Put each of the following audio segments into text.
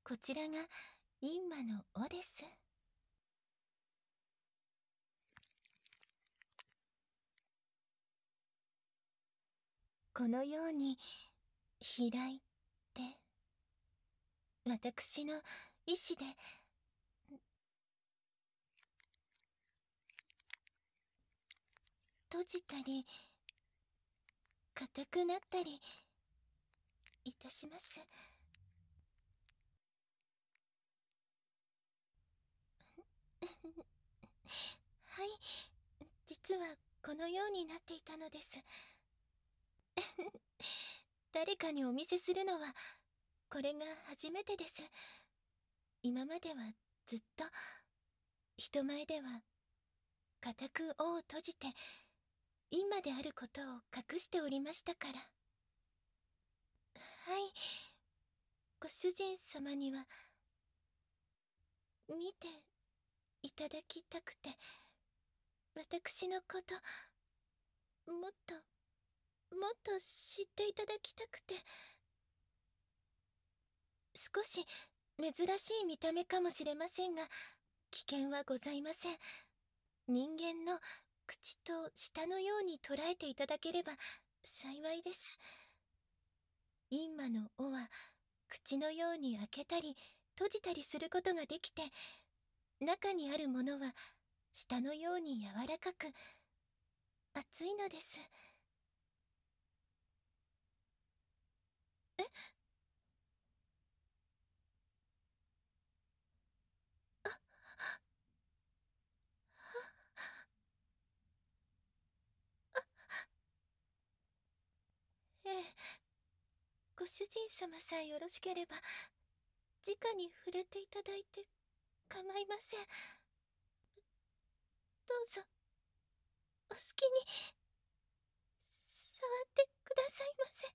こちらが陰魔の尾です。このように開いて、私の意志で閉じたり硬くなったりいたします。はい、実はこのようになっていたのです。誰かにお見せするのはこれが初めてです。今まではずっと人前では固く尾を閉じて陰魔であることを隠しておりましたから。はい、ご主人様には見ていただきたくて、私のこともっともっと知っていただきたくて。少し珍しい見た目かもしれませんが、危険はございません。人間の口と舌のように捉えていただければ幸いです。陰魔の尾は口のように開けたり閉じたりすることができて、中にあるものは舌のように柔らかく熱いのです。え？ええ、ご主人様さえよろしければ直に触れていただいて構いません。どうぞお好きに触ってくださいませ。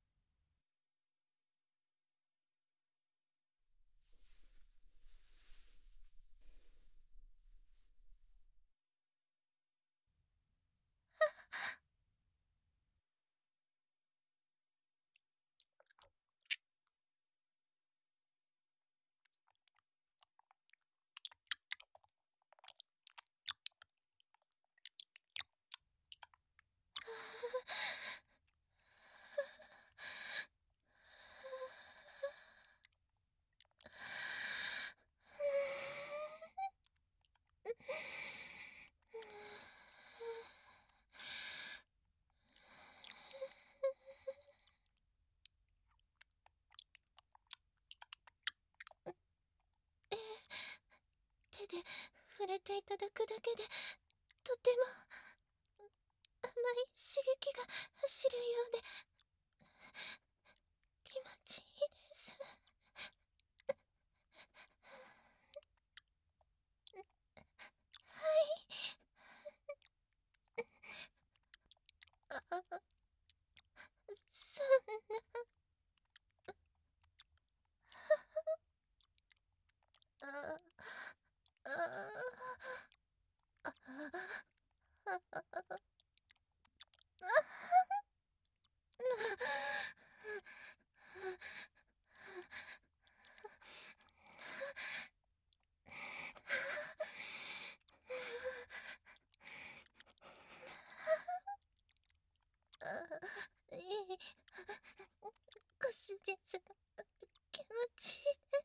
ええ、手で触れていただくだけでとても甘い刺激が走るようで気持ちいいです。はい。あ、そんな。あああああいい、ご主人様気持ちいいです。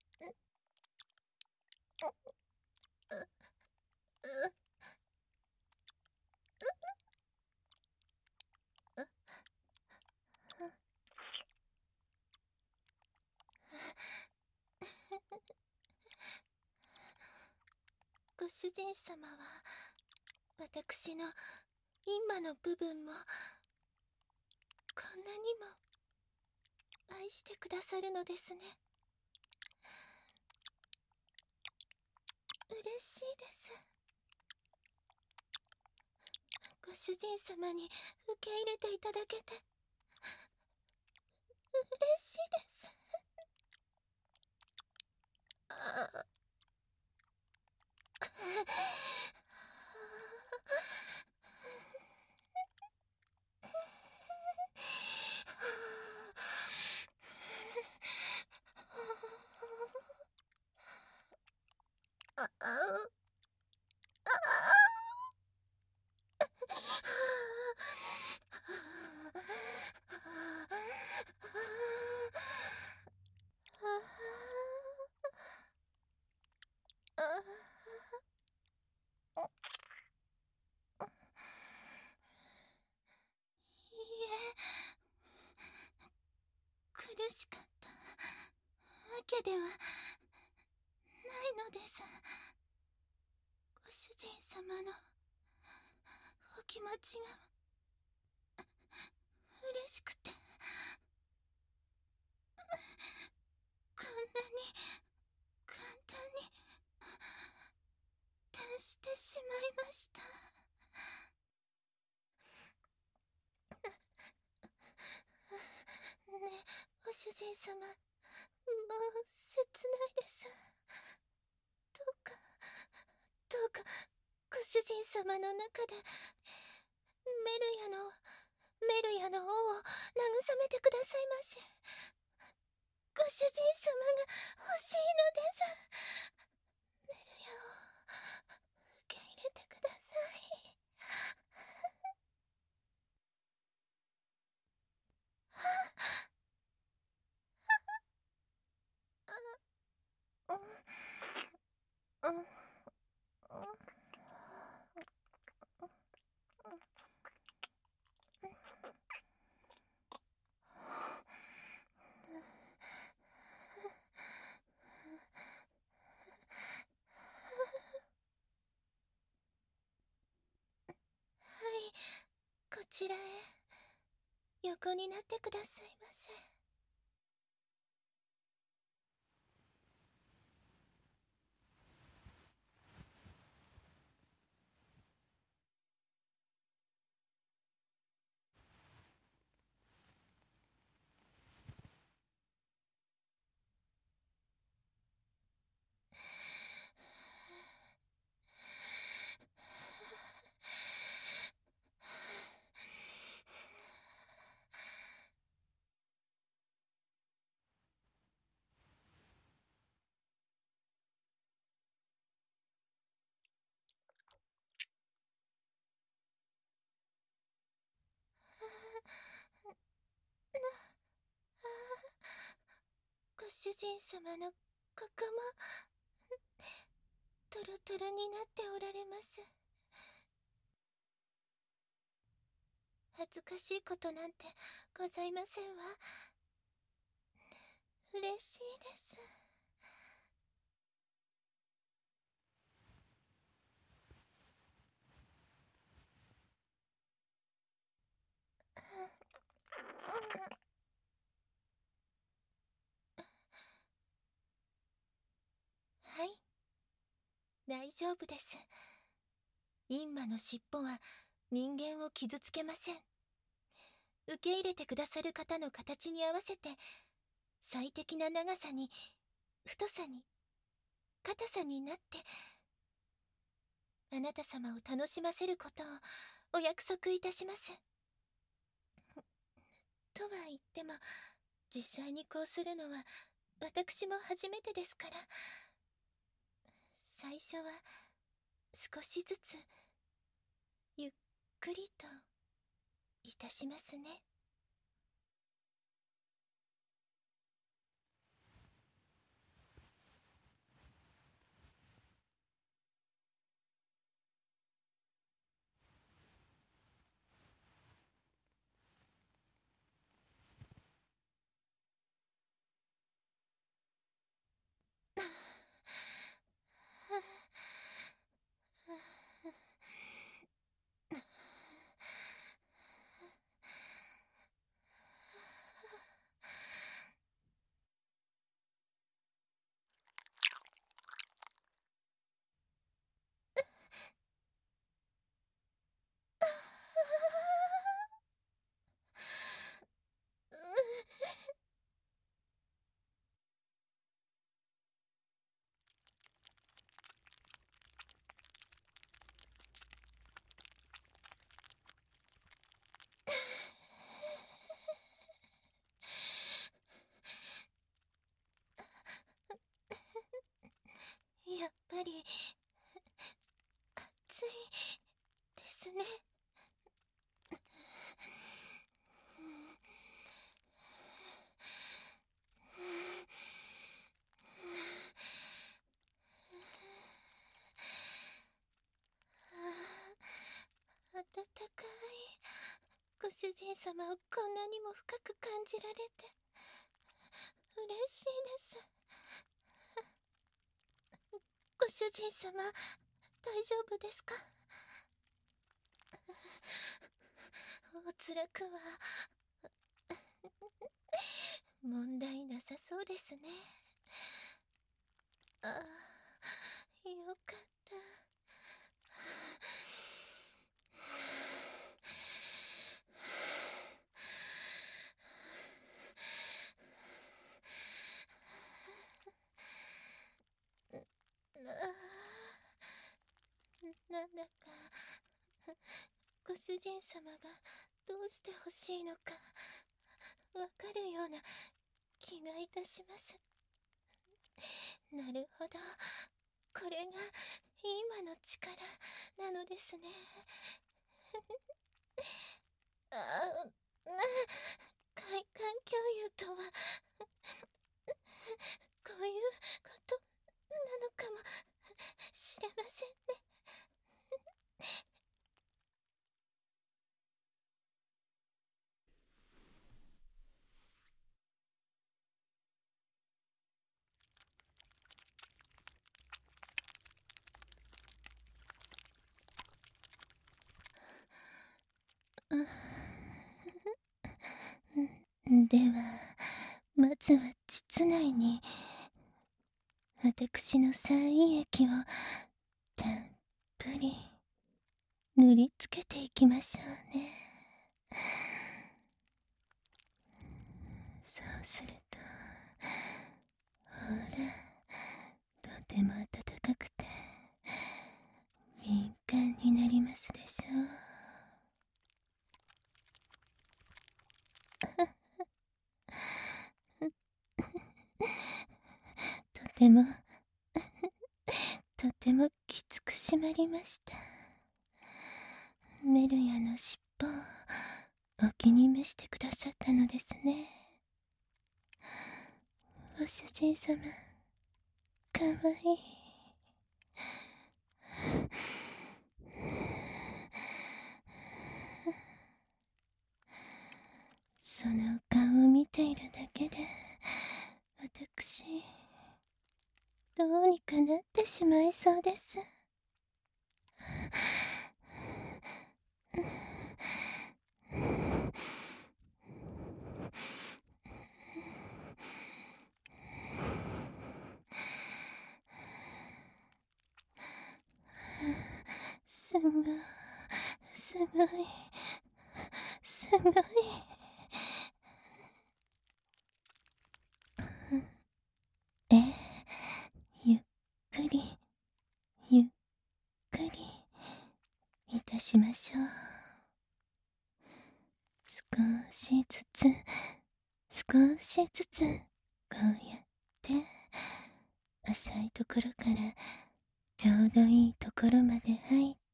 ご主人様は私の陰魔の部分もこんなにも愛してくださるのですね。嬉しいです。ご主人様に受け入れていただけて嬉しいです。ああいいえ、苦しかったわけではないのです。ご主人様のお気持ちが嬉しくて、こんなに簡単に達してしまいました。ねえ、ご主人様、もう切ないです。どうか、どうか、ご主人様の中でメルヤの王を慰めてくださいまし。ご主人様が欲しいのです。メルヤを受け入れてください。うん、うん、はい、こちらへ横になってくださいませ。ご主人様のここもトロトロになっておられます。恥ずかしいことなんてございませんわ。嬉しいです。はい、大丈夫です。インマの尻尾は人間を傷つけません。受け入れてくださる方の形に合わせて最適な長さに、太さに、硬さになって、あなた様を楽しませることをお約束いたします。とは言っても、実際にこうするのは私も初めてですから、最初は少しずつゆっくりといたしますね。 暑いですね。あたたかい。ご主人様をこんなにも深く感じられて嬉しいです。ご主人様、大丈夫ですか？おつらくは問題なさそうですね。ああ、よかった。なんだかご主人様がどうして欲しいのかわかるような気がいたします。なるほど、これが今の力なのですね。ああ、快感共有とはこういうことなのかもしれませんね。では、まずは膣内に私の細意液をたっぷり塗りつけていきましょうね。そうすると、ほら、とても暖かくて敏感になりますでしょう。とてもとてもきつく締まりました。メルヤの尻尾をお気に召してくださったのですね。ご主人様、かわいい。その顔を見ているだけで私どうにかなってしまいそうです。すごいすごいすごい。ええ、ゆっくりゆっくりいたしましょう。少しずつ少しずつこうやって浅いところからちょうどいいところまで入って、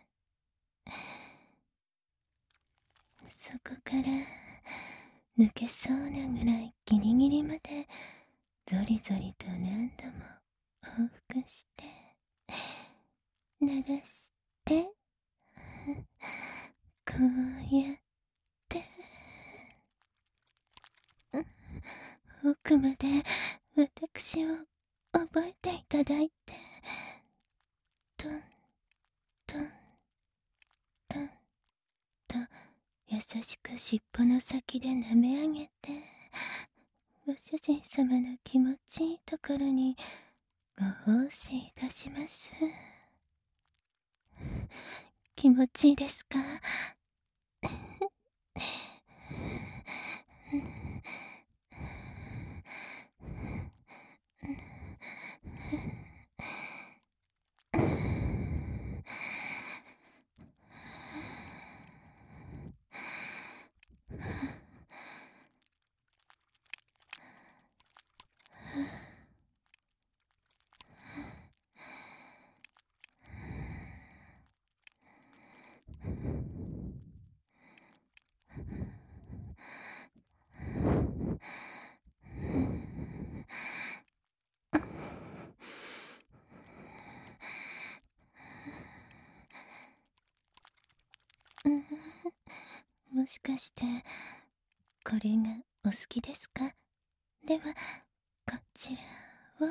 そこから抜けそうなぐらいギリギリまでゾリゾリと何度も往復して鳴らしてこうやって奥まで私を覚えていただいて、トントントンと優しく尻尾の先で舐め上げて、ご主人様の気持ちいいところにご奉仕いたします。気持ちいいですか？ もしかしてこれがお好きですか？ではこちらを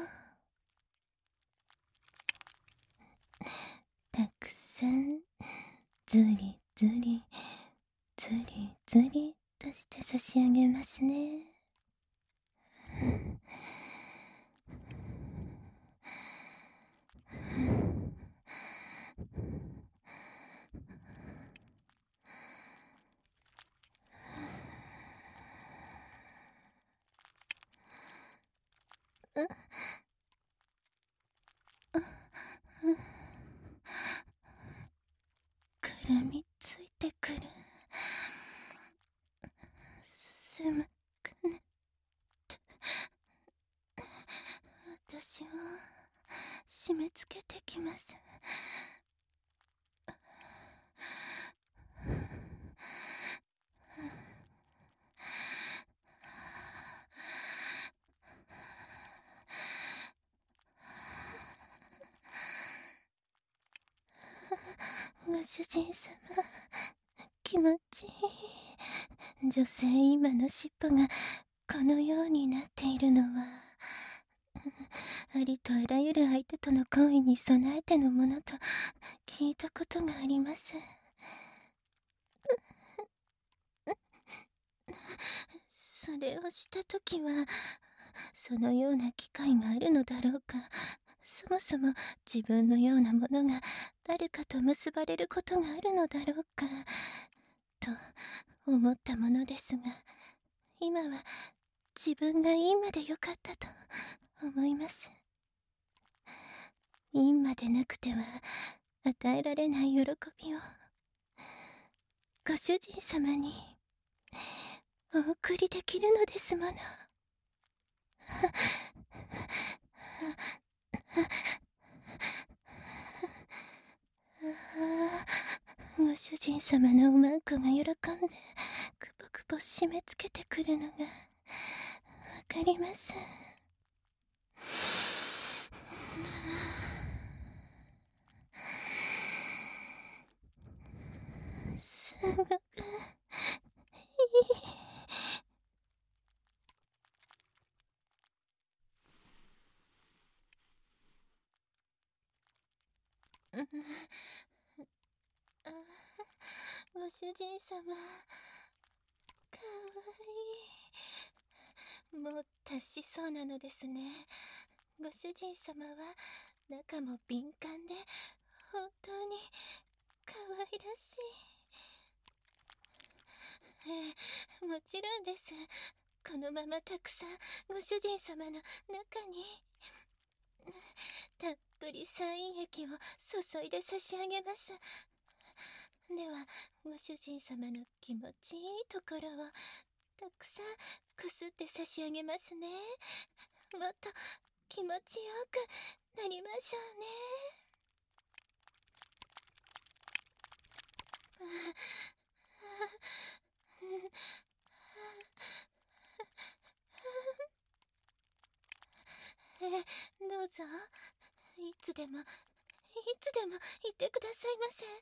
たくさんずりずりずりずりとして差し上げますね。絡みついてくる。寒くなって私を締め付けてきます。ご主人様、気持ちいい。女性今の尻尾がこのようになっているのはありとあらゆる相手との行為に備えてのものと聞いたことがあります。それをしたときはそのような機会があるのだろうか。そもそも自分のようなものが誰かと結ばれることがあるのだろうかと思ったものですが、今は自分がいいまでよかったと思います。いいまでなくては与えられない喜びをご主人様にお送りできるのですもの。ご主人様のおまんこが喜んでくぼくぼ締め付けてくるのがわかります。すごくいい。ご主人様、かわいい。もう達しそうなのですね。ご主人様は中も敏感で本当に可愛らしい。もちろんです。このままたくさんご主人様の中にたっぷりサイン液を注いで差し上げます。ではご主人様の気持ちいいところをたくさんこすって差し上げますね。もっと気持ちよくなりましょうね。どうぞいつでもいつでも言ってくださいませ。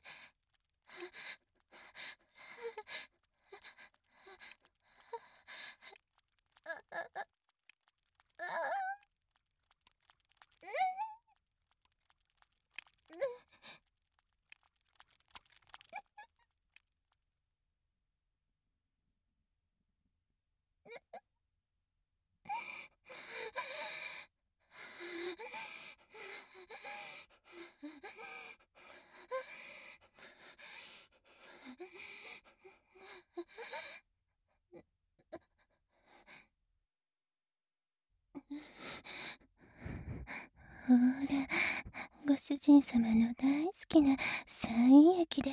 ほら、ご主人様の大好きなサイン液です。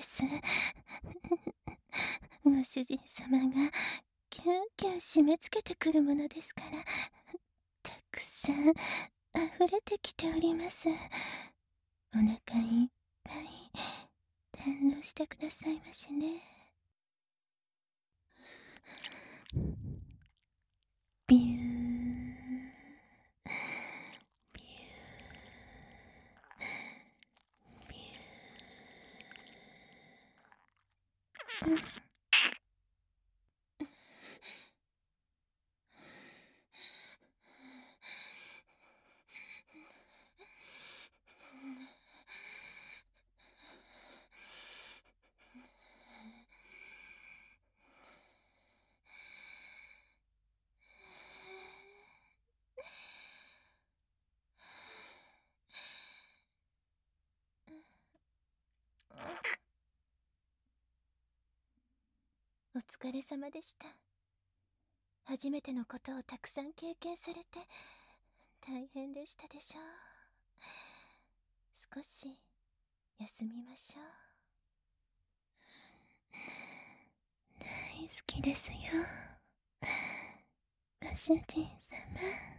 ご主人様がキュンキュン締め付けてくるものですから、たくさん溢れてきております。お腹いっぱい堪能してくださいましね。ビュービュービュー。 お疲れ様でした。初めてのことをたくさん経験されて大変でしたでしょう。少し休みましょう。大好きですよ、ご主人様。